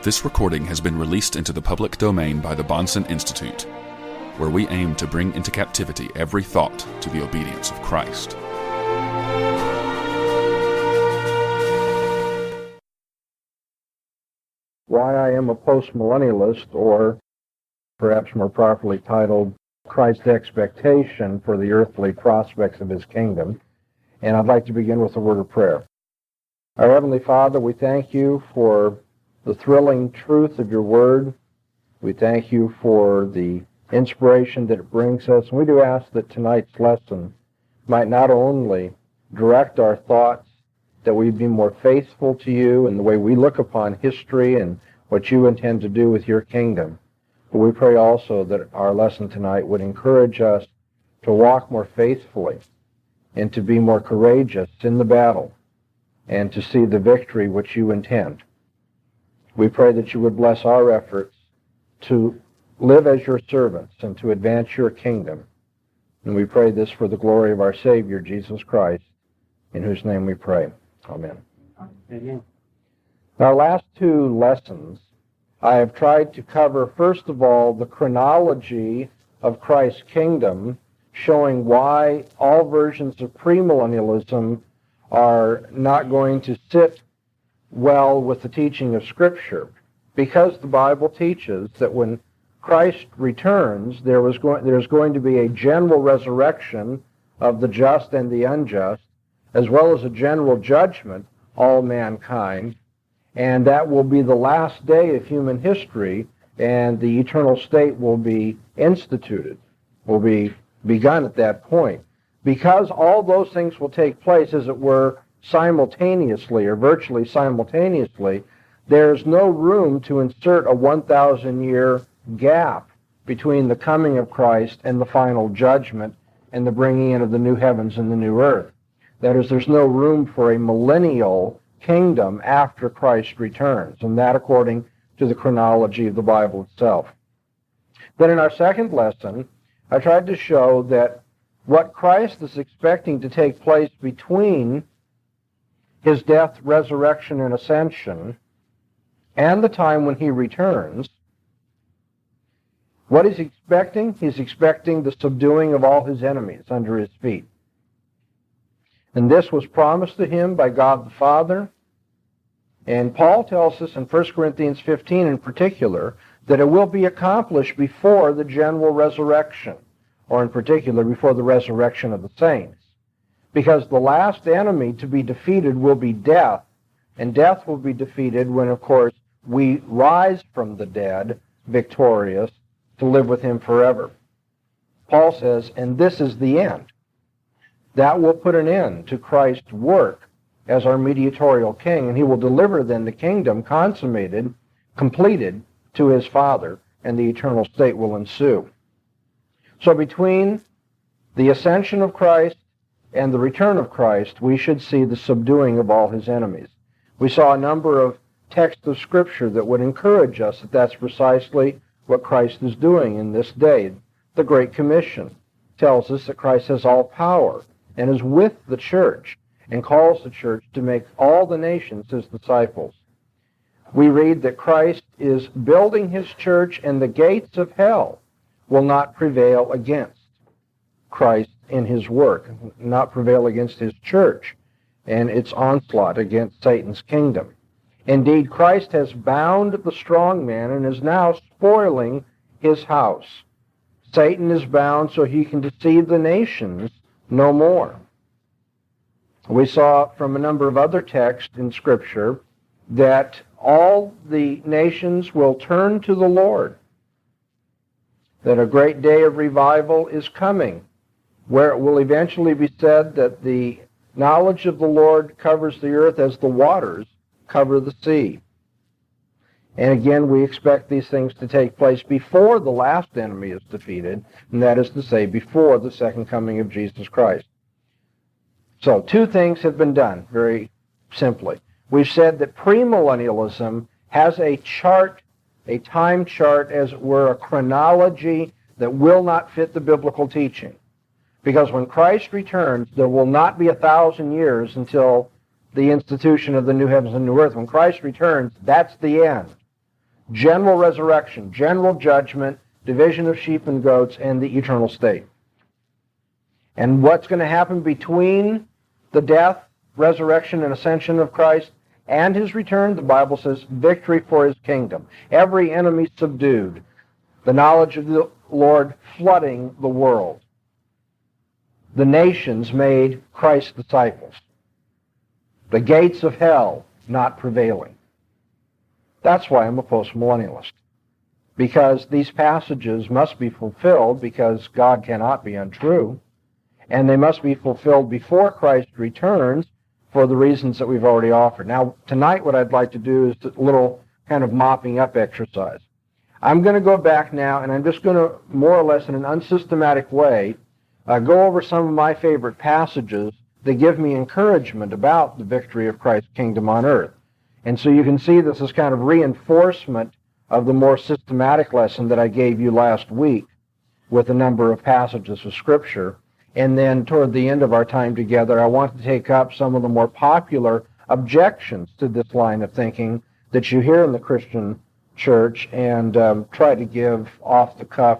This recording has been released into the public domain by the Bahnsen Institute, where we aim to bring into captivity every thought to the obedience of Christ. Why I am a postmillennialist, or perhaps more properly titled, Christ's Expectation for the Earthly Prospects of His Kingdom. And I'd like to begin with a word of prayer. Our Heavenly Father, we thank you for the thrilling truth of your word. We thank you for the inspiration that it brings us. And we do ask that tonight's lesson might not only direct our thoughts, that we be more faithful to you in the way we look upon history and what you intend to do with your kingdom. But we pray also that our lesson tonight would encourage us to walk more faithfully and to be more courageous in the battle and to see the victory which you intend. We pray that you would bless our efforts to live as your servants and to advance your kingdom. And we pray this for the glory of our Savior, Jesus Christ, in whose name we pray. Amen. Amen. In our last two lessons, I have tried to cover, first of all, the chronology of Christ's kingdom, showing why all versions of premillennialism are not going to sit well with the teaching of Scripture, because the Bible teaches that when Christ returns, there's going to be a general resurrection of the just and the unjust, as well as a general judgment, all mankind, and that will be the last day of human history, and the eternal state will be instituted, will be begun at that point. Because all those things will take place, as it were, simultaneously or virtually simultaneously, there's no room to insert a 1,000-year gap between the coming of Christ and the final judgment and the bringing in of the new heavens and the new earth. That is, there's no room for a millennial kingdom after Christ returns, and that according to the chronology of the Bible itself. Then in our second lesson, I tried to show that what Christ is expecting to take place between his death, resurrection, and ascension, and the time when he returns, what he's expecting? He's expecting the subduing of all his enemies under his feet. And this was promised to him by God the Father. And Paul tells us in 1 Corinthians 15 in particular that it will be accomplished before the general resurrection, or in particular before the resurrection of the saints. Because the last enemy to be defeated will be death, and death will be defeated when, of course, we rise from the dead victorious to live with him forever. Paul says, and this is the end. That will put an end to Christ's work as our mediatorial king, and he will deliver then the kingdom consummated, completed to his Father, and the eternal state will ensue. So between the ascension of Christ and the return of Christ, we should see the subduing of all his enemies. We saw a number of texts of Scripture that would encourage us that that's precisely what Christ is doing in this day. The Great Commission tells us that Christ has all power and is with the church and calls the church to make all the nations his disciples. We read that Christ is building his church, and the gates of hell will not prevail against Christ in his work, not prevail against his church and its onslaught against Satan's kingdom. Indeed, Christ has bound the strong man and is now spoiling his house. Satan is bound so he can deceive the nations no more. We saw from a number of other texts in Scripture that all the nations will turn to the Lord, that a great day of revival is coming, where it will eventually be said that the knowledge of the Lord covers the earth as the waters cover the sea. And again, we expect these things to take place before the last enemy is defeated, and that is to say, before the second coming of Jesus Christ. So, two things have been done, very simply. We've said that premillennialism has a chart, a time chart, as it were, a chronology that will not fit the biblical teaching. Because when Christ returns, there will not be 1,000 years until the institution of the new heavens and new earth. When Christ returns, that's the end. general resurrection, general judgment, division of sheep and goats, and the eternal state. And what's going to happen between the death, resurrection, and ascension of Christ and his return? The Bible says victory for his kingdom. Every enemy subdued. The knowledge of the Lord flooding the world. The nations made Christ's disciples. The gates of hell not prevailing. That's why I'm a postmillennialist. Because these passages must be fulfilled, because God cannot be untrue, and they must be fulfilled before Christ returns for the reasons that we've already offered. Now, tonight what I'd like to do is a little kind of mopping up exercise. I'm going to go back now, and I'm just going to, more or less in an unsystematic way, go over some of my favorite passages that give me encouragement about the victory of Christ's kingdom on earth. And so you can see this is kind of reinforcement of the more systematic lesson that I gave you last week with a number of passages of Scripture. And then toward the end of our time together, I want to take up some of the more popular objections to this line of thinking that you hear in the Christian church and try to give off-the-cuff,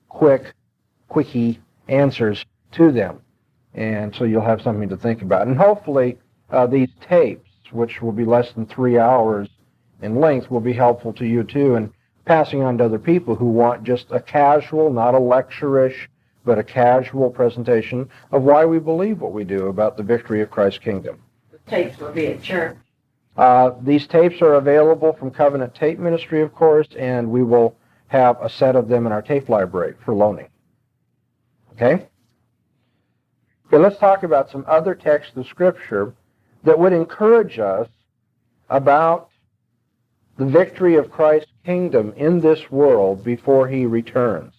quickie answers to them. And so you'll have something to think about. And hopefully these tapes, which will be less than 3 hours in length, will be helpful to you too, and passing on to other people who want just a casual, not a lecture-ish, but a casual presentation of why we believe what we do about the victory of Christ's kingdom. The tapes will be at church. These tapes are available from Covenant Tape Ministry, of course, and we will have a set of them in our tape library for loaning. Okay? Okay, let's talk about some other texts of Scripture that would encourage us about the victory of Christ's kingdom in this world before he returns.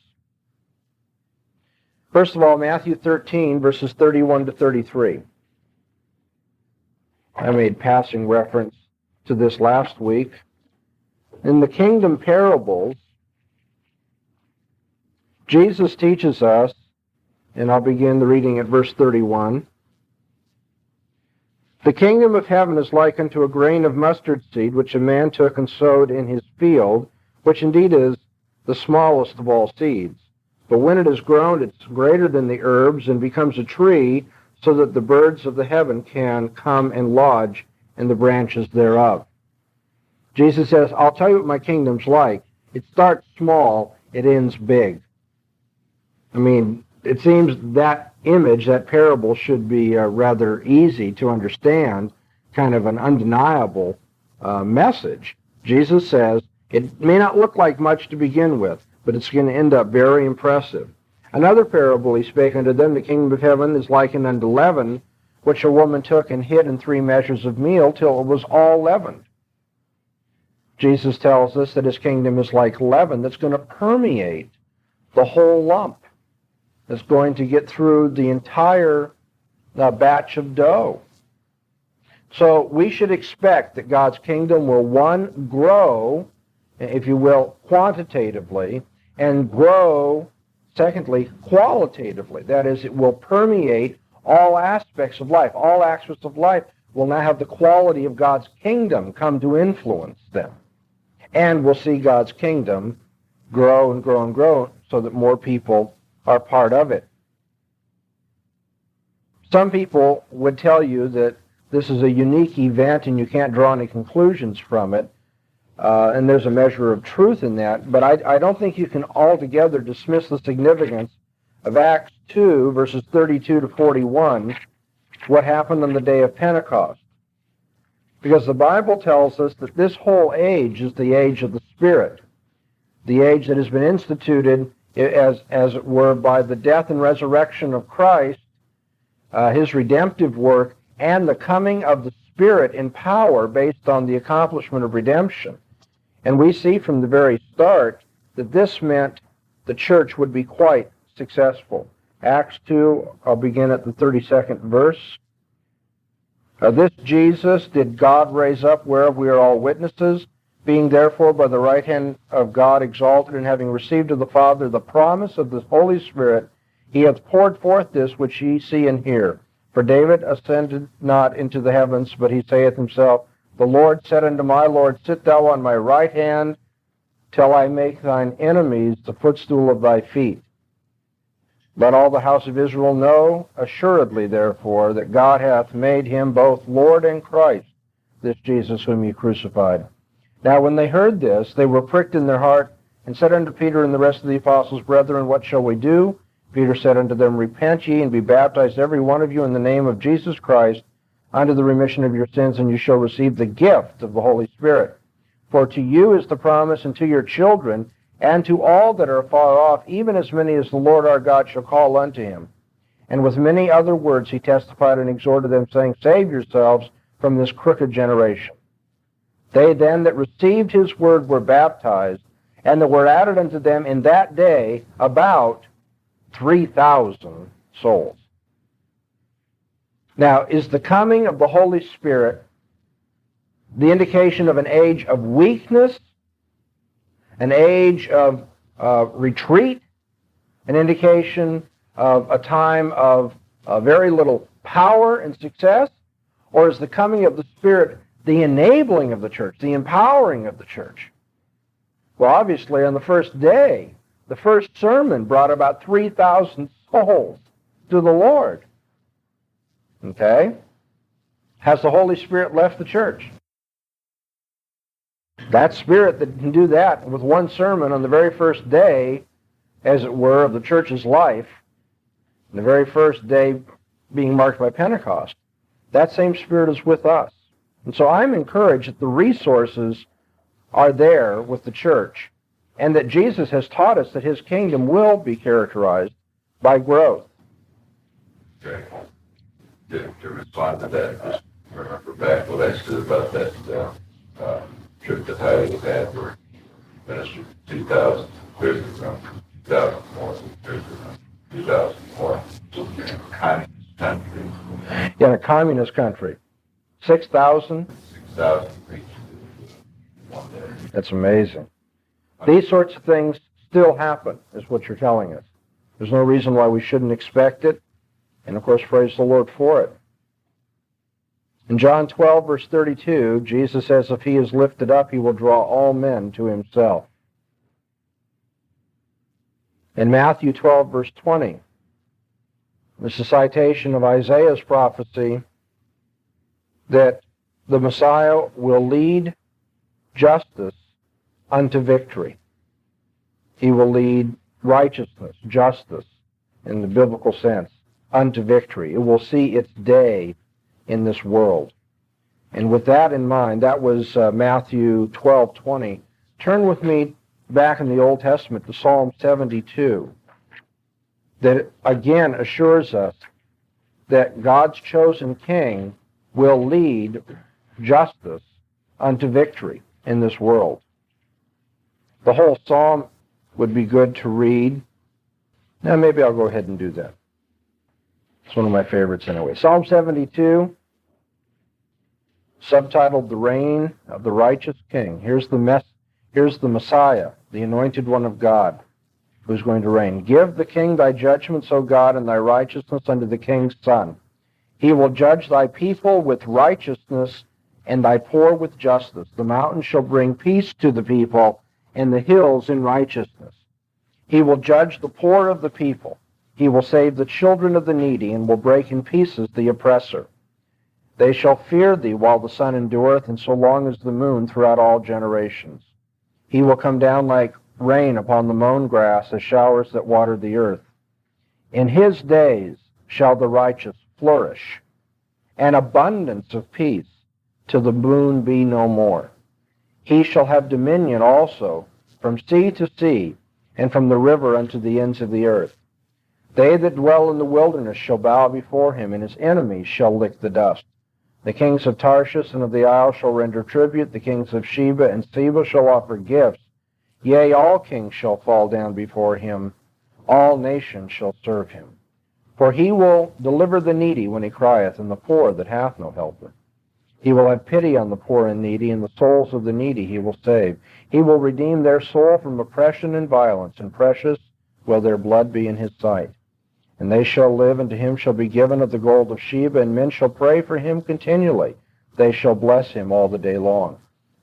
First of all, Matthew 13, verses 31 to 33. I made passing reference to this last week. In the kingdom parables, Jesus teaches us, and I'll begin the reading at verse 31. The kingdom of heaven is like unto a grain of mustard seed, which a man took and sowed in his field, which indeed is the smallest of all seeds. But when it is grown, it's greater than the herbs, and becomes a tree, so that the birds of the heaven can come and lodge in the branches thereof. Jesus says, I'll tell you what my kingdom's like. It starts small, it ends big. I mean, it seems that image, that parable, should be rather easy to understand, kind of an undeniable message. Jesus says, it may not look like much to begin with, but it's going to end up very impressive. Another parable he spake unto them, the kingdom of heaven is likened unto leaven, which a woman took and hid in 3 measures of meal till it was all leavened. Jesus tells us that his kingdom is like leaven that's going to permeate the whole lump. It's going to get through the entire batch of dough. So we should expect that God's kingdom will, one, grow, if you will, quantitatively, and grow, secondly, qualitatively. That is, it will permeate all aspects of life. All aspects of life will now have the quality of God's kingdom come to influence them. And we'll see God's kingdom grow and grow and grow so that more people are part of it. Some people would tell you that this is a unique event and you can't draw any conclusions from it. And there's a measure of truth in that, but I don't think you can altogether dismiss the significance of Acts 2, verses 32 to 41, what happened on the day of Pentecost. Because the Bible tells us that this whole age is the age of the Spirit, the age that has been instituted, as it were, by the death and resurrection of Christ, his redemptive work, and the coming of the Spirit in power based on the accomplishment of redemption. And we see from the very start that this meant the church would be quite successful. Acts 2, I'll begin at the 32nd verse. This Jesus did God raise up, whereof we are all witnesses, being therefore by the right hand of God exalted, and having received of the Father the promise of the Holy Spirit, he hath poured forth this which ye see and hear. For David ascended not into the heavens, but he saith himself, the Lord said unto my Lord, sit thou on my right hand, till I make thine enemies the footstool of thy feet. Let all the house of Israel know assuredly, therefore, that God hath made him both Lord and Christ, this Jesus whom ye crucified. Now when they heard this, they were pricked in their heart, and said unto Peter and the rest of the apostles, Brethren, what shall we do? Peter said unto them, Repent ye, and be baptized every one of you in the name of Jesus Christ, unto the remission of your sins, and you shall receive the gift of the Holy Spirit. For to you is the promise, and to your children, and to all that are far off, even as many as the Lord our God shall call unto him. And with many other words he testified and exhorted them, saying, Save yourselves from this crooked generation. They then that received his word were baptized, and there were added unto them in that day about 3,000 souls. Now, is the coming of the Holy Spirit the indication of an age of weakness, an age of retreat, an indication of a time of very little power and success? Or is the coming of the Spirit the enabling of the church, the empowering of the church? Well, obviously, on the first day, the first sermon brought about 3,000 souls to the Lord. Okay? Has the Holy Spirit left the church? That Spirit that can do that with one sermon on the very first day, as it were, of the church's life, the very first day being marked by Pentecost, that same Spirit is with us. And so I'm encouraged that the resources are there with the church, and that Jesus has taught us that his kingdom will be characterized by growth. Okay. To respond to that, just remember back what I said about that trip that Heidi had where ministered 2,000 prison from 2,000 more prison from 2,000 more communist country. In a communist country, 6,000? 6,000 preachers one day. That's amazing. These sorts of things still happen, is what you're telling us. There's no reason why we shouldn't expect it. And, of course, praise the Lord for it. In John 12, verse 32, Jesus says, if he is lifted up, he will draw all men to himself. In Matthew 12, verse 20, there's a citation of Isaiah's prophecy that the Messiah will lead justice unto victory. He will lead righteousness, justice, in the biblical sense, unto victory. It will see its day in this world. And with that in mind, that was Matthew 12:20. Turn with me back in the Old Testament to Psalm 72. That again assures us that God's chosen king will lead justice unto victory in this world. The whole psalm would be good to read. Now maybe I'll go ahead and do that. It's one of my favorites anyway. Psalm 72, subtitled The Reign of the Righteous King. Here's the Messiah, the anointed one of God, who's going to reign. Give the king thy judgments, O God, and thy righteousness unto the king's son. He will judge thy people with righteousness, and thy poor with justice. The mountains shall bring peace to the people, and the hills in righteousness. He will judge the poor of the people. He will save the children of the needy, and will break in pieces the oppressor. They shall fear thee while the sun endureth, and so long as the moon throughout all generations. He will come down like rain upon the mown grass, as showers that water the earth. In his days shall the righteous flourish, and abundance of peace, till the moon be no more. He shall have dominion also from sea to sea, and from the river unto the ends of the earth. They that dwell in the wilderness shall bow before him, and his enemies shall lick the dust. The kings of Tarshish and of the isle shall render tribute. The kings of Sheba and Seba shall offer gifts. Yea, all kings shall fall down before him. All nations shall serve him. For he will deliver the needy when he crieth, and the poor that hath no helper. He will have pity on the poor and needy, and the souls of the needy he will save. He will redeem their soul from oppression and violence, and precious will their blood be in his sight. And they shall live, and to him shall be given of the gold of Sheba, and men shall pray for him continually. They shall bless him all the day long.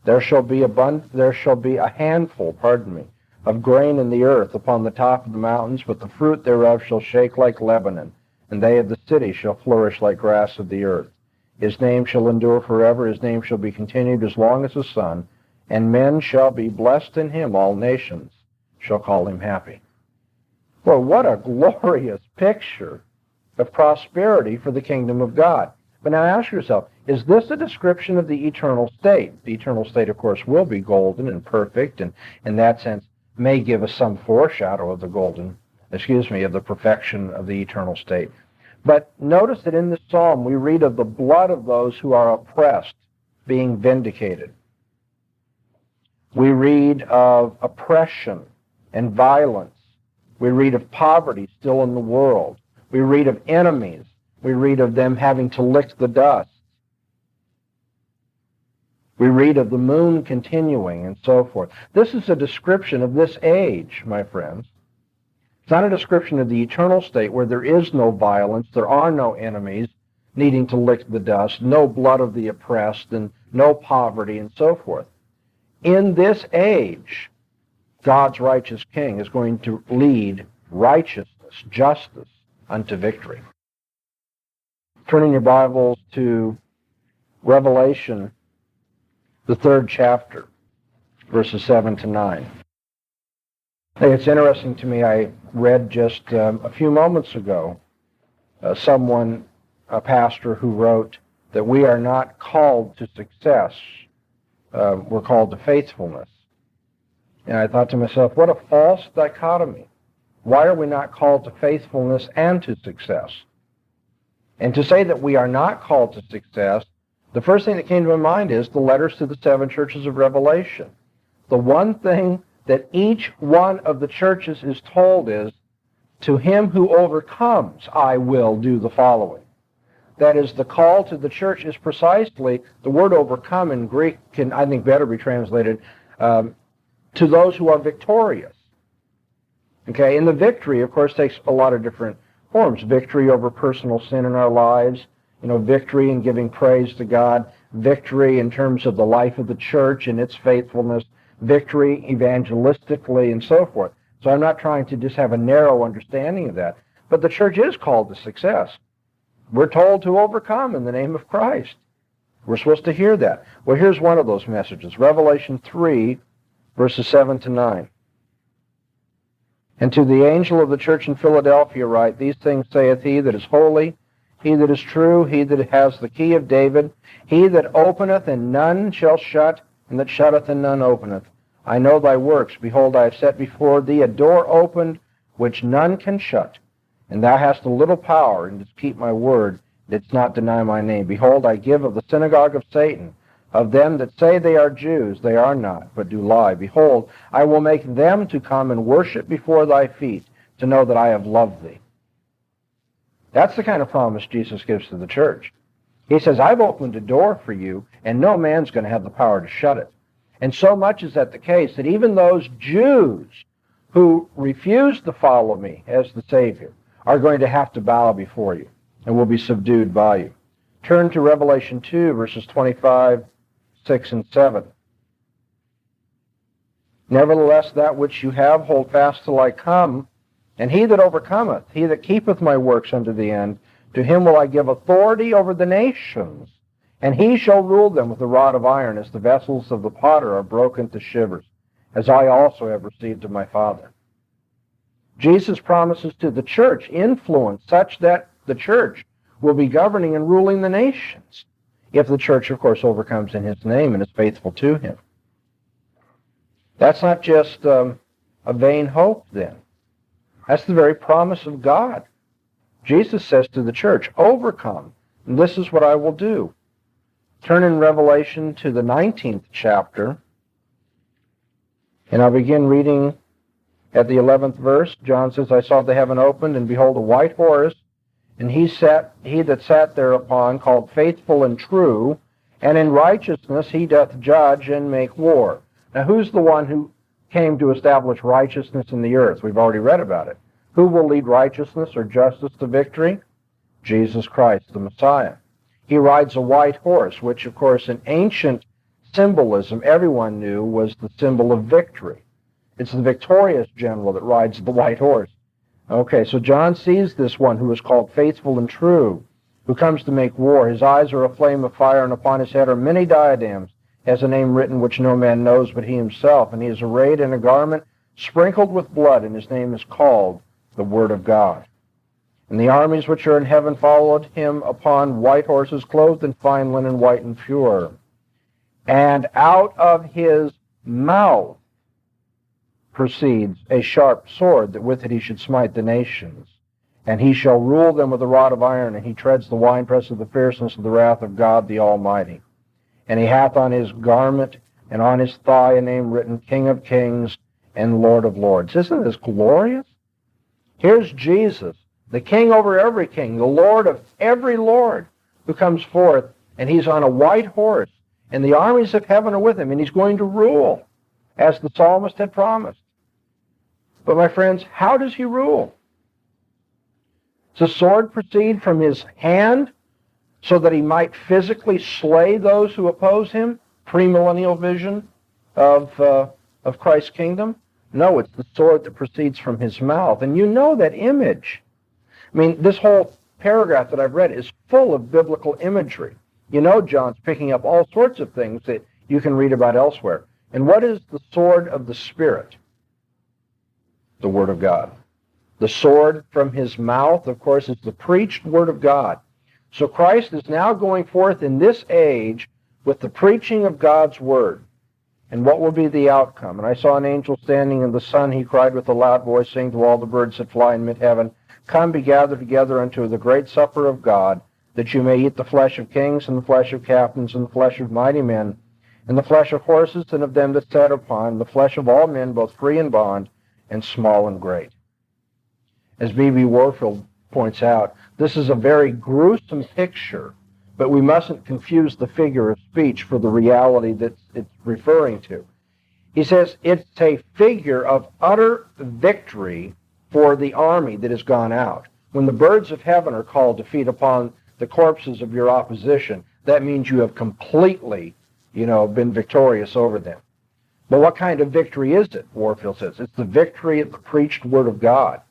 There shall be a handful, of grain in the earth upon the top of the mountains, but the fruit thereof shall shake like Lebanon, and they of the city shall flourish like grass of the earth. His name shall endure forever, his name shall be continued as long as the sun, and men shall be blessed in him, all nations shall call him happy. Well, what a glorious picture of prosperity for the kingdom of God. But now ask yourself, is this a description of the eternal state? The eternal state, of course, will be golden and perfect, and in that sense may give us some foreshadow of the perfection of the eternal state. But notice that in this psalm we read of the blood of those who are oppressed being vindicated. We read of oppression and violence. We read of poverty still in the world. We read of enemies. We read of them having to lick the dust. We read of the moon continuing and so forth. This is a description of this age, my friends. It's not a description of the eternal state where there is no violence, there are no enemies needing to lick the dust, no blood of the oppressed, and no poverty and so forth. In this age, God's righteous king is going to lead righteousness, justice, unto victory. Turn in your Bibles to Revelation, the 3rd chapter, verses 7 to 9. It's interesting to me, I read just a few moments ago, a pastor who wrote that we are not called to success, we're called to faithfulness. And I thought to myself, what a false dichotomy. Why are we not called to faithfulness and to success? And to say that we are not called to success, the first thing that came to my mind is the letters to the 7 churches of Revelation. The one thing that each one of the churches is told is, to him who overcomes, I will do the following. That is, the call to the church is precisely, the word overcome in Greek can, I think, better be translated, to those who are victorious. Okay, and the victory, of course, takes a lot of different forms. Victory over personal sin in our lives, victory in giving praise to God, victory in terms of the life of the church and its faithfulness, victory evangelistically, and so forth. So I'm not trying to just have a narrow understanding of that. But the church is called to success. We're told to overcome in the name of Christ. We're supposed to hear that. Well, here's one of those messages. Revelation 3, verses 7 to 9. And to the angel of the church in Philadelphia write, these things saith he that is holy, he that is true, he that has the key of David, he that openeth and none shall shut, and that shutteth and none openeth. I know thy works. Behold, I have set before thee a door opened, which none can shut. And thou hast a little power, and didst keep my word, didst not deny my name. Behold, I give of the synagogue of Satan, of them that say they are Jews, they are not, but do lie. Behold, I will make them to come and worship before thy feet, to know that I have loved thee. That's the kind of promise Jesus gives to the church. He says, I've opened a door for you, and no man's going to have the power to shut it. And so much is that the case that even those Jews who refuse to follow me as the Savior are going to have to bow before you and will be subdued by you. Turn to Revelation 2, verses 25, 6, and 7. Nevertheless, that which you have, hold fast till I come. And he that overcometh, he that keepeth my works unto the end, to him will I give authority over the nations, and he shall rule them with a rod of iron, as the vessels of the potter are broken to shivers, as I also have received of my Father. Jesus promises to the church influence such that the church will be governing and ruling the nations, if the church, of course, overcomes in his name and is faithful to him. That's not just a vain hope, then. That's the very promise of God. Jesus says to the church, overcome, and this is what I will do. Turn in Revelation to the 19th chapter, and I'll begin reading at the 11th verse. John says, I saw the heaven opened, and behold, a white horse, and he that sat thereupon, called Faithful and True, and in righteousness he doth judge and make war. Now, who's the one who came to establish righteousness in the earth? We've already read about it. Who will lead righteousness or justice to victory? Jesus Christ, the Messiah. He rides a white horse, which, of course, in ancient symbolism, everyone knew, was the symbol of victory. It's the victorious general that rides the white horse. Okay, so John sees this one who is called faithful and true, who comes to make war. His eyes are a flame of fire, and upon his head are many diadems, has a name written which no man knows but he himself. And he is arrayed in a garment sprinkled with blood, and his name is called the Word of God. And the armies which are in heaven followed him upon white horses, clothed in fine linen, white and pure. And out of his mouth proceeds a sharp sword, that with it he should smite the nations. And he shall rule them with a rod of iron, and he treads the winepress of the fierceness of the wrath of God the Almighty. And he hath on his garment and on his thigh a name written, King of Kings and Lord of Lords. Isn't this glorious? Here's Jesus, the King over every king, the Lord of every Lord, who comes forth, and he's on a white horse, and the armies of heaven are with him, and he's going to rule, as the psalmist had promised. But my friends, how does he rule? Does the sword proceed from his hand so that he might physically slay those who oppose him? Premillennial vision of Christ's kingdom? No, it's the sword that proceeds from his mouth. And you know that image. I mean, this whole paragraph that I've read is full of biblical imagery. You know John's picking up all sorts of things that you can read about elsewhere. And what is the sword of the Spirit? The Word of God. The sword from his mouth, of course, is the preached Word of God. So Christ is now going forth in this age with the preaching of God's Word. And what will be the outcome? And I saw an angel standing in the sun. He cried with a loud voice, saying to all the birds that fly in mid-heaven, Come, be gathered together unto the great supper of God, that you may eat the flesh of kings, and the flesh of captains, and the flesh of mighty men, and the flesh of horses, and of them that sat upon, and the flesh of all men, both free and bond, and small and great. As B.B. Warfield points out, this is a very gruesome picture, but we mustn't confuse the figure of speech for the reality that it's referring to. He says it's a figure of utter victory for the army that has gone out. When the birds of heaven are called to feed upon the corpses of your opposition, that means you have completely, been victorious over them. But what kind of victory is it? Warfield says it's the victory of the preached Word of God.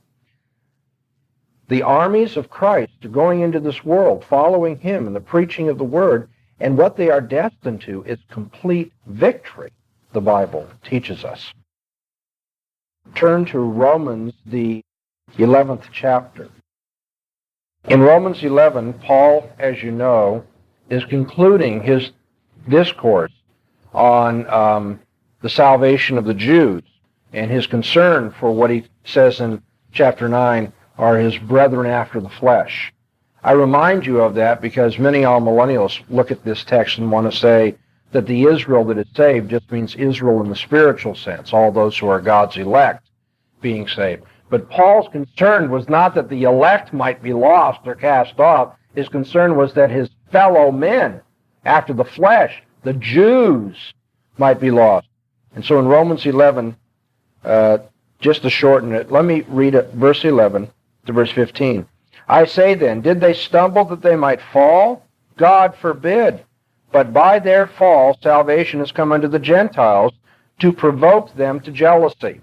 The armies of Christ are going into this world, following him in the preaching of the Word, and what they are destined to is complete victory, the Bible teaches us. Turn to Romans, the 11th chapter. In Romans 11, Paul, as you know, is concluding his discourse on the salvation of the Jews and his concern for what he says in chapter 9 are his brethren after the flesh. I remind you of that because many amillennialists look at this text and want to say that the Israel that is saved just means Israel in the spiritual sense, all those who are God's elect being saved. But Paul's concern was not that the elect might be lost or cast off. His concern was that his fellow men after the flesh, the Jews, might be lost. And so in Romans 11, just to shorten it, let me read it, verse 11 to verse 15. I say then, did they stumble that they might fall? God forbid. But by their fall, salvation has come unto the Gentiles to provoke them to jealousy.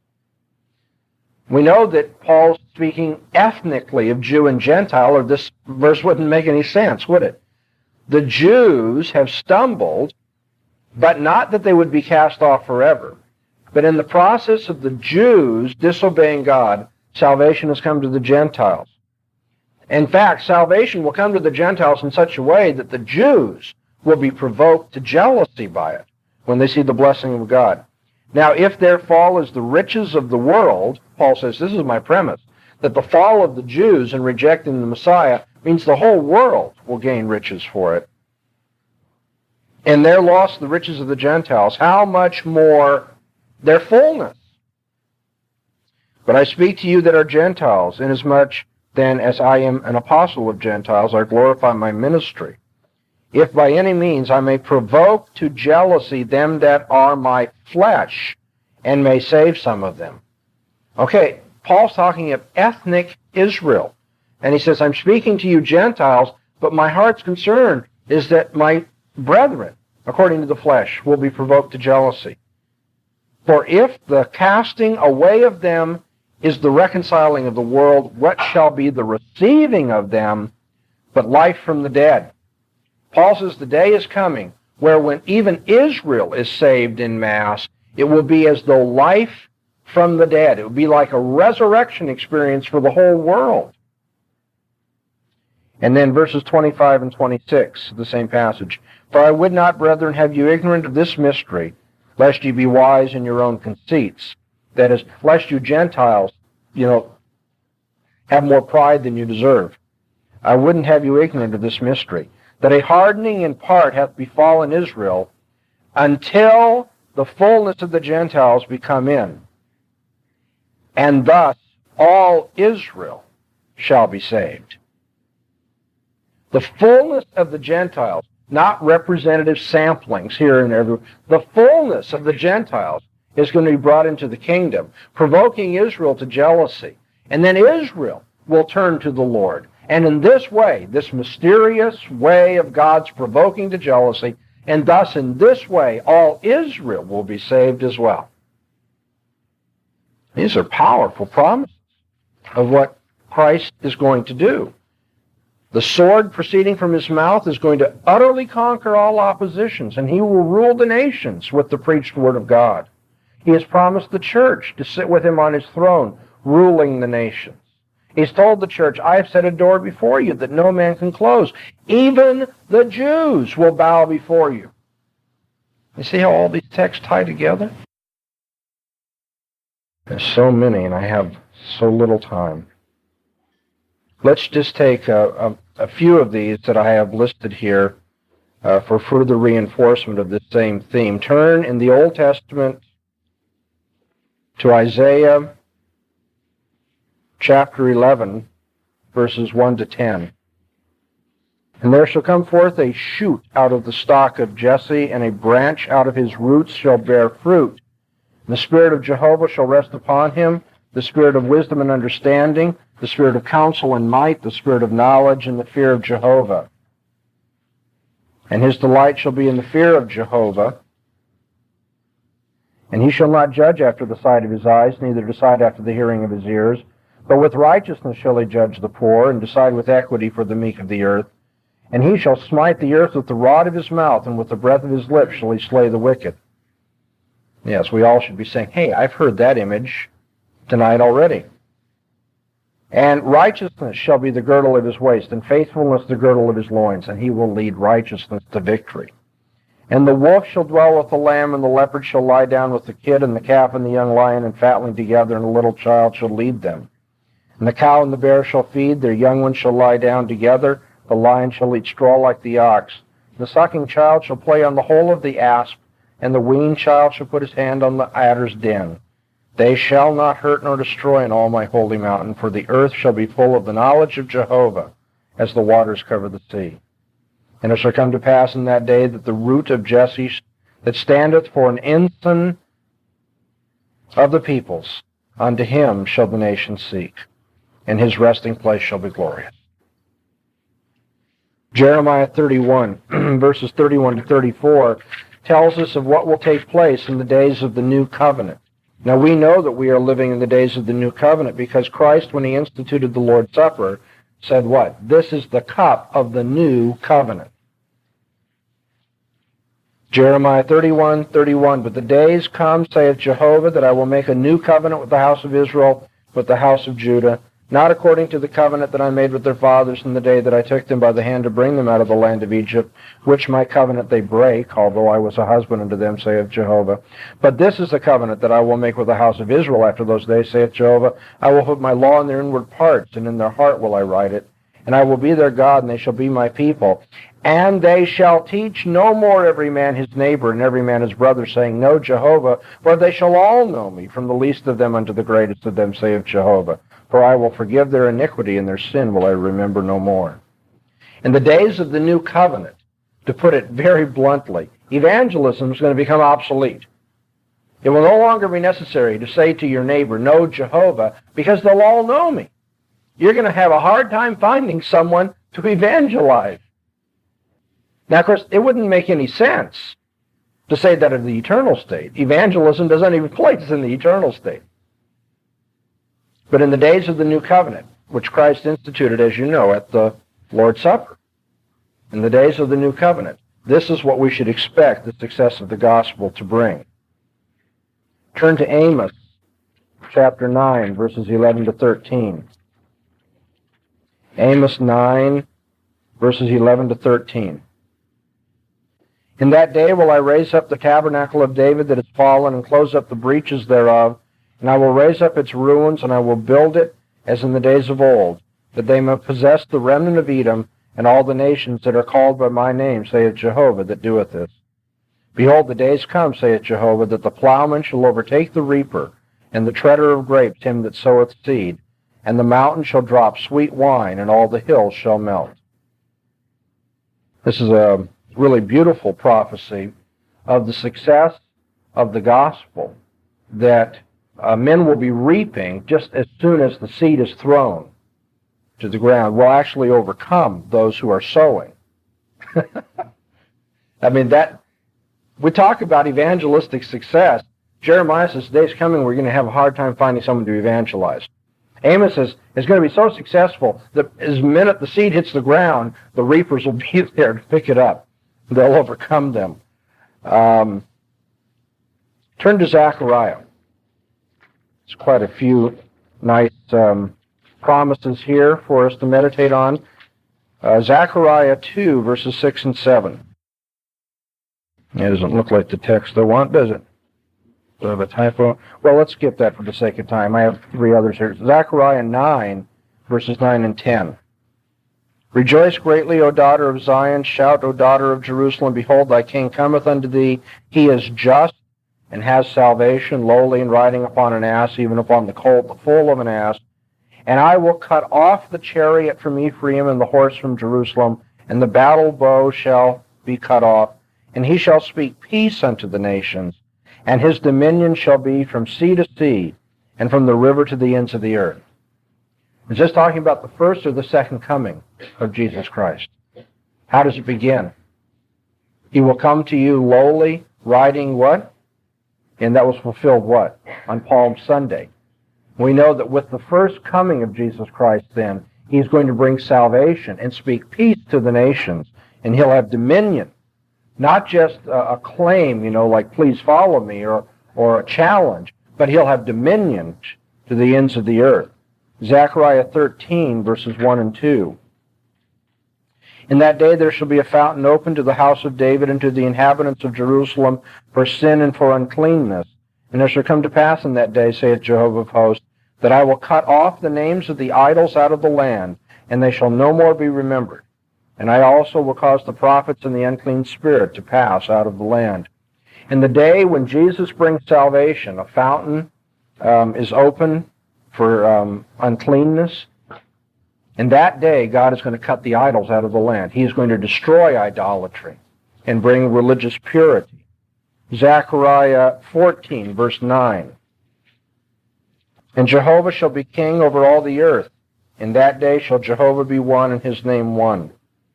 We know that Paul's speaking ethnically of Jew and Gentile, or this verse wouldn't make any sense, would it? The Jews have stumbled, but not that they would be cast off forever. But in the process of the Jews disobeying God, salvation has come to the Gentiles. In fact, salvation will come to the Gentiles in such a way that the Jews will be provoked to jealousy by it when they see the blessing of God. Now, if their fall is the riches of the world, Paul says, this is my premise, that the fall of the Jews in rejecting the Messiah means the whole world will gain riches for it. And their loss, the riches of the Gentiles, how much more their fullness? But I speak to you that are Gentiles, inasmuch then as I am an apostle of Gentiles, I glorify my ministry. If by any means I may provoke to jealousy them that are my flesh, and may save some of them. Okay, Paul's talking of ethnic Israel. And he says, I'm speaking to you Gentiles, but my heart's concern is that my brethren, according to the flesh, will be provoked to jealousy. For if the casting away of them is the reconciling of the world, what shall be the receiving of them but life from the dead? Paul says the day is coming where when even Israel is saved in mass, it will be as though life from the dead. It will be like a resurrection experience for the whole world. And then verses 25 and 26 of the same passage. For I would not, brethren, have you ignorant of this mystery, lest ye be wise in your own conceits. That is, lest you Gentiles, have more pride than you deserve. I wouldn't have you ignorant of this mystery, that a hardening in part hath befallen Israel, until the fullness of the Gentiles be come in. And thus all Israel shall be saved. The fullness of the Gentiles, not representative samplings here and everywhere. The fullness of the Gentiles is going to be brought into the kingdom, provoking Israel to jealousy. And then Israel will turn to the Lord. And in this way, this mysterious way of God's provoking to jealousy, and thus in this way, all Israel will be saved as well. These are powerful promises of what Christ is going to do. The sword proceeding from his mouth is going to utterly conquer all oppositions, and he will rule the nations with the preached word of God. He has promised the church to sit with him on his throne, ruling the nations. He's told the church, I have set a door before you that no man can close. Even the Jews will bow before you. You see how all these texts tie together? There's so many, and I have so little time. Let's just take a few of these that I have listed here for further reinforcement of this same theme. Turn in the Old Testament to Isaiah chapter 11, verses 1 to 10. And there shall come forth a shoot out of the stock of Jesse, and a branch out of his roots shall bear fruit. And the Spirit of Jehovah shall rest upon him, the Spirit of wisdom and understanding, the Spirit of counsel and might, the Spirit of knowledge and the fear of Jehovah. And his delight shall be in the fear of Jehovah. And he shall not judge after the sight of his eyes, neither decide after the hearing of his ears. But with righteousness shall he judge the poor, and decide with equity for the meek of the earth. And he shall smite the earth with the rod of his mouth, and with the breath of his lips shall he slay the wicked. Yes, we all should be saying, hey, I've heard that image tonight already. And righteousness shall be the girdle of his waist, and faithfulness the girdle of his loins, and he will lead righteousness to victory. And the wolf shall dwell with the lamb, and the leopard shall lie down with the kid, and the calf and the young lion and fatling together, and a little child shall lead them. And the cow and the bear shall feed, their young ones shall lie down together, the lion shall eat straw like the ox. The sucking child shall play on the hole of the asp, and the weaned child shall put his hand on the adder's den. They shall not hurt nor destroy in all my holy mountain, for the earth shall be full of the knowledge of Jehovah, as the waters cover the sea. And it shall come to pass in that day that the root of Jesse, that standeth for an ensign of the peoples, unto him shall the nations seek, and his resting place shall be glorious. Jeremiah 31, verses 31 to 34, tells us of what will take place in the days of the new covenant. Now we know that we are living in the days of the new covenant because Christ, when he instituted the Lord's Supper, said what? This is the cup of the new covenant. Jeremiah 31:31, but the days come, saith Jehovah, that I will make a new covenant with the house of Israel, with the house of Judah, not according to the covenant that I made with their fathers in the day that I took them by the hand to bring them out of the land of Egypt, which my covenant they break, although I was a husband unto them, saith Jehovah. But this is the covenant that I will make with the house of Israel after those days, saith Jehovah. I will put my law in their inward parts, and in their heart will I write it. And I will be their God, and they shall be my people. And they shall teach no more every man his neighbor, and every man his brother, saying, Know Jehovah, for they shall all know me, from the least of them unto the greatest of them, saith Jehovah. For I will forgive their iniquity, and their sin will I remember no more. In the days of the new covenant, to put it very bluntly, evangelism is going to become obsolete. It will no longer be necessary to say to your neighbor, Know Jehovah, because they'll all know me. You're going to have a hard time finding someone to evangelize. Now, of course, it wouldn't make any sense to say that of the eternal state. Evangelism doesn't even place in the eternal state. But in the days of the new covenant, which Christ instituted, as you know, at the Lord's Supper, in the days of the new covenant, this is what we should expect the success of the gospel to bring. Turn to Amos, chapter 9, verses 11 to 13. Amos 9, verses 11 to 13. In that day will I raise up the tabernacle of David that is fallen, and close up the breaches thereof, and I will raise up its ruins, and I will build it as in the days of old, that they may possess the remnant of Edom, and all the nations that are called by my name, saith Jehovah, that doeth this. Behold, the days come, saith Jehovah, that the plowman shall overtake the reaper, and the treader of grapes him that soweth seed, and the mountain shall drop sweet wine, and all the hills shall melt. This is a really beautiful prophecy of the success of the gospel, that men will be reaping just as soon as the seed is thrown to the ground, will actually overcome those who are sowing. I mean, that we talk about evangelistic success. Jeremiah says, the day's coming we're going to have a hard time finding someone to evangelize. Amos says, it's going to be so successful that as minute the seed hits the ground, the reapers will be there to pick it up. They'll overcome them. Turn to Zechariah. There's quite a few nice promises here for us to meditate on. Zechariah 2, verses 6 and 7. It doesn't look like the text I want, does it? Do I have a typo? Well, let's skip that for the sake of time. I have three others here. Zechariah 9, verses 9 and 10. Rejoice greatly, O daughter of Zion. Shout, O daughter of Jerusalem. Behold, thy king cometh unto thee. He is just and has salvation, lowly and riding upon an ass, even upon the colt, the foal of an ass. And I will cut off the chariot from Ephraim and the horse from Jerusalem, and the battle bow shall be cut off. And he shall speak peace unto the nations, and his dominion shall be from sea to sea, and from the river to the ends of the earth. Is this talking about the first or the second coming of Jesus Christ? How does it begin? He will come to you lowly, riding what? And that was fulfilled what? On Palm Sunday. We know that with the first coming of Jesus Christ then, he's going to bring salvation and speak peace to the nations, and he'll have dominion. Not just a claim, like please follow me, or a challenge, but he'll have dominion to the ends of the earth. Zechariah 13, verses 1 and 2. In that day there shall be a fountain open to the house of David and to the inhabitants of Jerusalem for sin and for uncleanness. And there shall come to pass in that day, saith Jehovah of hosts, that I will cut off the names of the idols out of the land, and they shall no more be remembered. And I also will cause the prophets and the unclean spirit to pass out of the land. In the day when Jesus brings salvation, a fountain is open for uncleanness. In that day, God is going to cut the idols out of the land. He is going to destroy idolatry and bring religious purity. Zechariah 14, verse 9. And Jehovah shall be king over all the earth. In that day shall Jehovah be one, and his name one.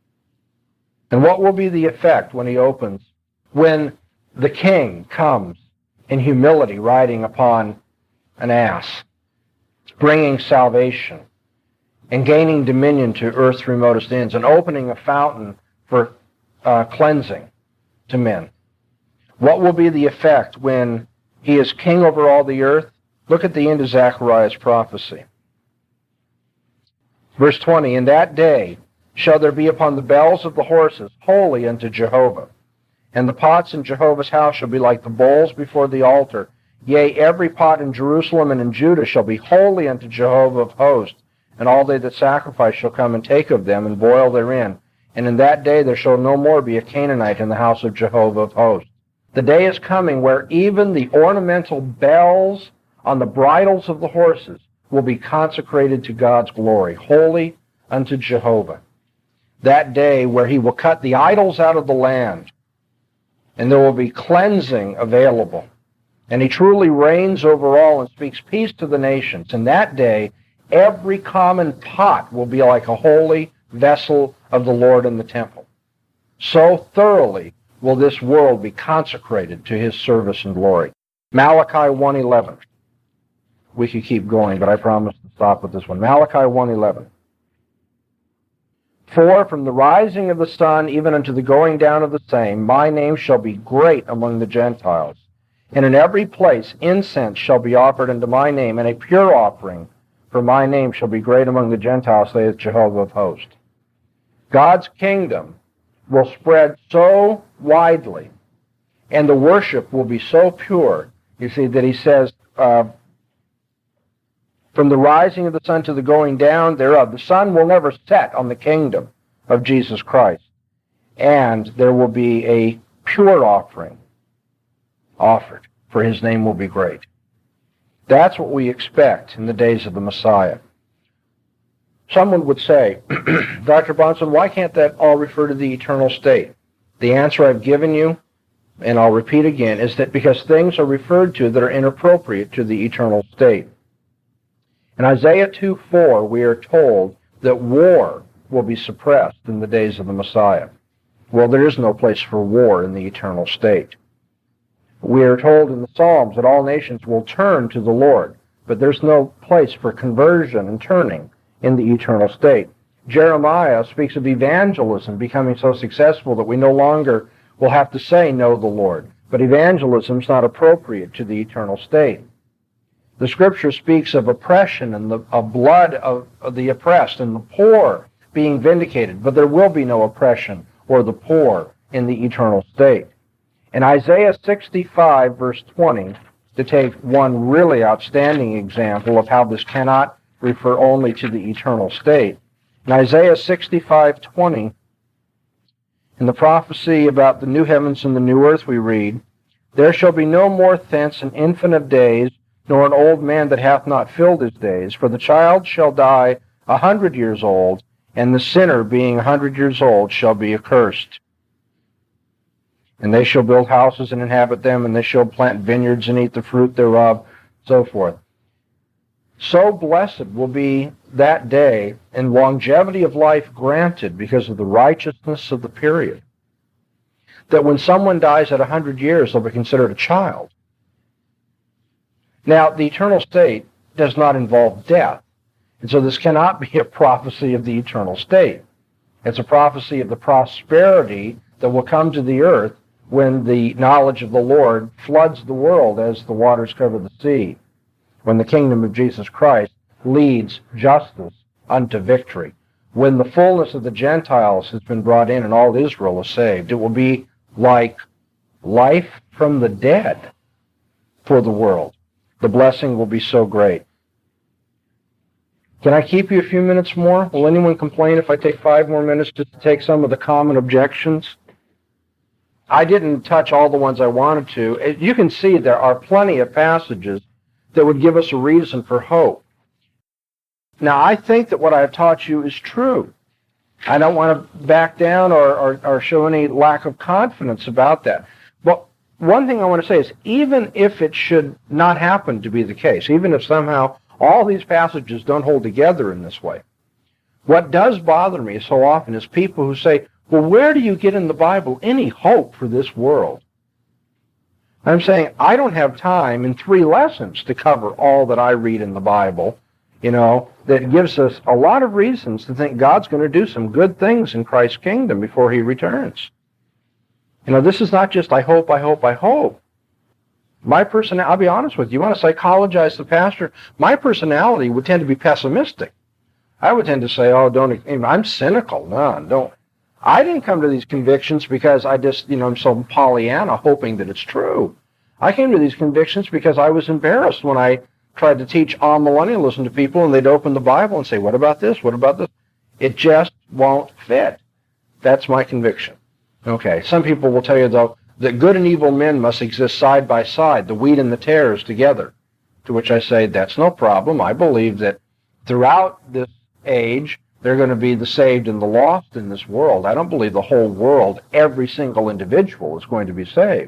And what will be the effect when he opens? When the king comes in humility, riding upon an ass, bringing salvation, and gaining dominion to earth's remotest ends, and opening a fountain for cleansing to men. What will be the effect when he is king over all the earth? Look at the end of Zechariah's prophecy. Verse 20, in that day shall there be upon the bells of the horses holy unto Jehovah. And the pots in Jehovah's house shall be like the bowls before the altar. Yea, every pot in Jerusalem and in Judah shall be holy unto Jehovah of hosts. And all they that sacrifice shall come and take of them, and boil therein. And in that day there shall no more be a Canaanite in the house of Jehovah of hosts. The day is coming where even the ornamental bells on the bridles of the horses will be consecrated to God's glory, holy unto Jehovah. That day where he will cut the idols out of the land, and there will be cleansing available. And he truly reigns over all and speaks peace to the nations. In that day, every common pot will be like a holy vessel of the Lord in the temple. So thoroughly will this world be consecrated to his service and glory. Malachi 1:11. We could keep going, but I promise to stop with this one. Malachi 1:11. For from the rising of the sun even unto the going down of the same, my name shall be great among the Gentiles. And in every place incense shall be offered unto my name, and a pure offering for my name shall be great among the Gentiles, saith Jehovah of hosts. God's kingdom will spread so widely, and the worship will be so pure, you see, that he says, from the rising of the sun to the going down thereof, the sun will never set on the kingdom of Jesus Christ, and there will be a pure offering offered, for his name will be great. That's what we expect in the days of the Messiah. Someone would say, Dr. Bahnsen, why can't that all refer to the eternal state? The answer I've given you, and I'll repeat again, is that because things are referred to that are inappropriate to the eternal state. In Isaiah 2:4, we are told that war will be suppressed in the days of the Messiah. Well, there is no place for war in the eternal state. We are told in the Psalms that all nations will turn to the Lord, but there's no place for conversion and turning in the eternal state. Jeremiah speaks of evangelism becoming so successful that we no longer will have to say, know the Lord. But evangelism is not appropriate to the eternal state. The Scripture speaks of oppression and of blood of the oppressed and the poor being vindicated, but there will be no oppression or the poor in the eternal state. In Isaiah 65, verse 20, to take one really outstanding example of how this cannot refer only to the eternal state, in Isaiah 65:20, in the prophecy about the new heavens and the new earth, we read, There shall be no more thence an infant of days, nor an old man that hath not filled his days. For the child shall die 100 years old, and the sinner being 100 years old shall be accursed. And they shall build houses and inhabit them, and they shall plant vineyards and eat the fruit thereof, so forth. So blessed will be that day, and longevity of life granted because of the righteousness of the period, that when someone dies at 100 years, they'll be considered a child. Now, the eternal state does not involve death, and so this cannot be a prophecy of the eternal state. It's a prophecy of the prosperity that will come to the earth when the knowledge of the Lord floods the world as the waters cover the sea, when the kingdom of Jesus Christ leads justice unto victory, when the fullness of the Gentiles has been brought in and all Israel is saved. It will be like life from the dead for the world. The blessing will be so great. Can I keep you a few minutes more? Will anyone complain if I take 5 more minutes just to take some of the common objections? I didn't touch all the ones I wanted to. You can see there are plenty of passages that would give us a reason for hope. Now, I think that what I've taught you is true. I don't want to back down or show any lack of confidence about that. But one thing I want to say is, even if it should not happen to be the case, even if somehow all these passages don't hold together in this way, what does bother me so often is people who say, well, where do you get in the Bible any hope for this world? I'm saying I don't have time in 3 lessons to cover all that I read in the Bible, that gives us a lot of reasons to think God's going to do some good things in Christ's kingdom before he returns. This is not just I hope, I hope, I hope. My personality, I'll be honest with you, want to psychologize the pastor, my personality would tend to be pessimistic. I would tend to say, I'm cynical. No, don't. I didn't come to these convictions because I just, I'm so Pollyanna hoping that it's true. I came to these convictions because I was embarrassed when I tried to teach amillennialism to people and they'd open the Bible and say, what about this? What about this? It just won't fit. That's my conviction. Okay, some people will tell you, though, that good and evil men must exist side by side, the wheat and the tares together. To which I say, that's no problem. I believe that throughout this age, they're going to be the saved and the lost in this world. I don't believe the whole world, every single individual, is going to be saved.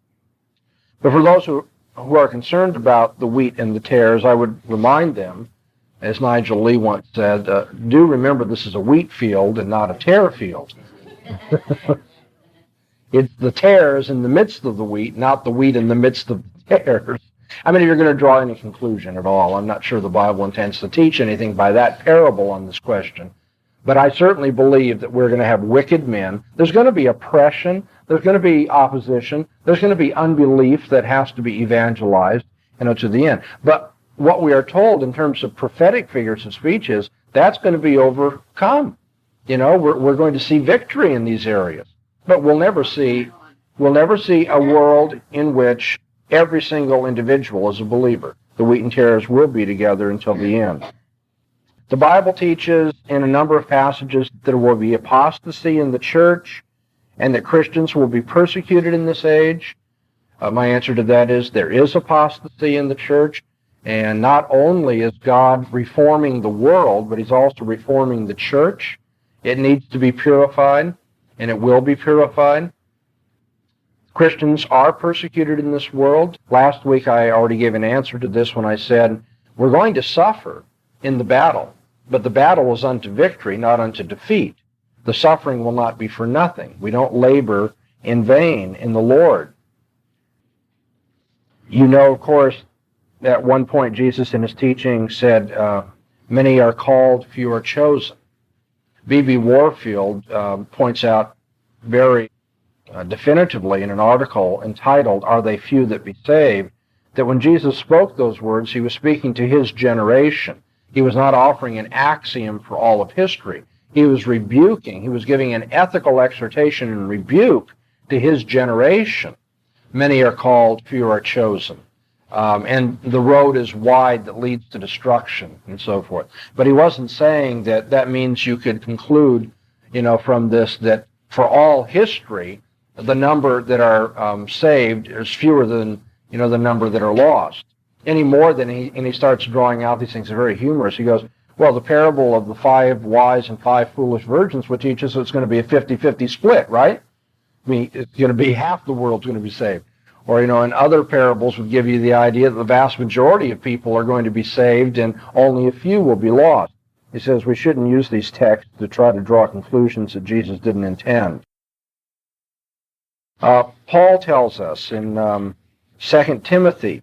But for those who are concerned about the wheat and the tares, I would remind them, as Nigel Lee once said, do remember this is a wheat field and not a tare field. It's the tares in the midst of the wheat, not the wheat in the midst of the tares. I mean, if you're going to draw any conclusion at all, I'm not sure the Bible intends to teach anything by that parable on this question. But I certainly believe that we're going to have wicked men. There's going to be oppression. There's going to be opposition. There's going to be unbelief that has to be evangelized, to the end. But what we are told in terms of prophetic figures of speech is that's going to be overcome. We're going to see victory in these areas. But we'll never see a world in which every single individual is a believer. The wheat and tares will be together until the end. The Bible teaches in a number of passages that there will be apostasy in the church and that Christians will be persecuted in this age. My answer to that is there is apostasy in the church, and not only is God reforming the world, but he's also reforming the church. It needs to be purified, and it will be purified. Christians are persecuted in this world. Last week I already gave an answer to this when I said we're going to suffer in the battle, but the battle is unto victory, not unto defeat. The suffering will not be for nothing. We don't labor in vain in the Lord. Of course, at one point Jesus in his teaching said, many are called, few are chosen. B.B. Warfield points out very definitively in an article entitled, Are They Few That Be Saved?, that when Jesus spoke those words, he was speaking to his generation. He was not offering an axiom for all of history. He was rebuking, he was giving an ethical exhortation and rebuke to his generation. Many are called, few are chosen. And the road is wide that leads to destruction, and so forth. But he wasn't saying that means you could conclude, from this that for all history, the number that are saved is fewer than, the number that are lost. Any more than he starts drawing out these things. Are very humorous. He goes, well, the parable of the 5 wise and 5 foolish virgins would teach us it's going to be a 50-50 split, right? I mean, it's going to be half the world's going to be saved. Or, in other parables would give you the idea that the vast majority of people are going to be saved and only a few will be lost. He says we shouldn't use these texts to try to draw conclusions that Jesus didn't intend. Paul tells us in 2 Timothy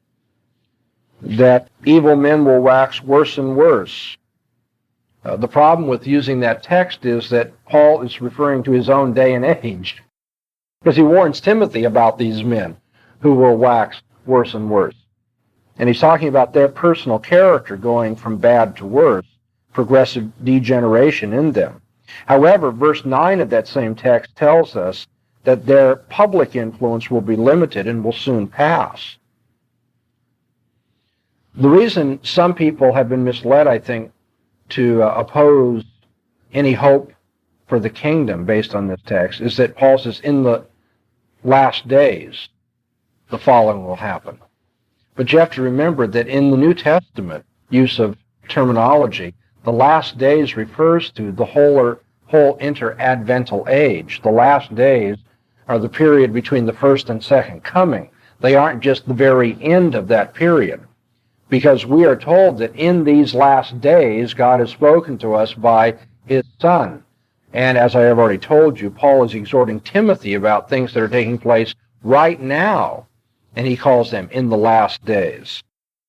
that evil men will wax worse and worse. The problem with using that text is that Paul is referring to his own day and age, because he warns Timothy about these men who will wax worse and worse. And he's talking about their personal character going from bad to worse, progressive degeneration in them. However, verse 9 of that same text tells us that their public influence will be limited and will soon pass. The reason some people have been misled, I think, to oppose any hope for the kingdom based on this text is that Paul says in the last days the following will happen. But you have to remember that in the New Testament use of terminology, the last days refers to the whole interadvental age. The last days are the period between the first and second coming. They aren't just the very end of that period, because we are told that in these last days God has spoken to us by his Son. And as I have already told you, Paul is exhorting Timothy about things that are taking place right now, and he calls them in the last days.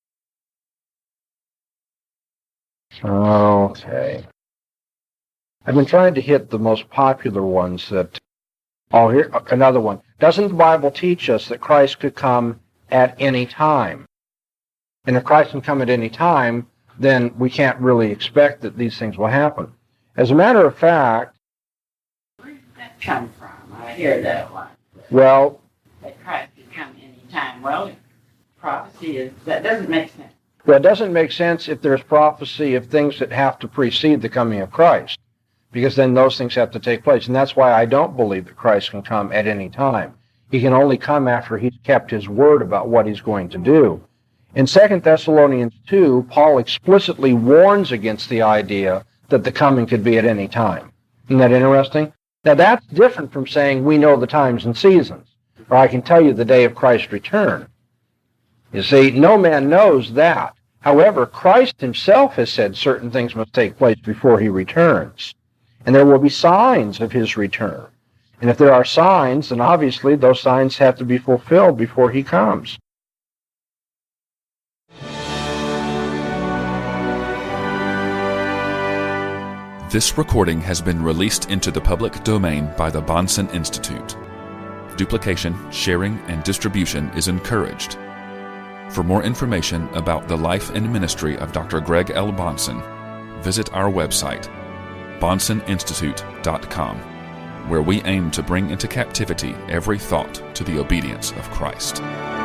Okay. I've been trying to hit the most popular ones that... Oh, here, another one. Doesn't the Bible teach us that Christ could come at any time? And if Christ can come at any time, then we can't really expect that these things will happen. As a matter of fact... Where did that come from? I hear that one. Well... That Christ could come any time. Well, prophecy is... That doesn't make sense. Well, it doesn't make sense if there's prophecy of things that have to precede the coming of Christ, because then those things have to take place. And that's why I don't believe that Christ can come at any time. He can only come after he's kept his word about what he's going to do. In 2 Thessalonians 2, Paul explicitly warns against the idea that the coming could be at any time. Isn't that interesting? Now that's different from saying we know the times and seasons, or I can tell you the day of Christ's return. You see, no man knows that. However, Christ himself has said certain things must take place before he returns. And there will be signs of his return. And if there are signs, then obviously those signs have to be fulfilled before he comes. This recording has been released into the public domain by the Bahnsen Institute. Duplication, sharing, and distribution is encouraged. For more information about the life and ministry of Dr. Greg L. Bahnsen, visit our website, BahnsenInstitute.com, where we aim to bring into captivity every thought to the obedience of Christ.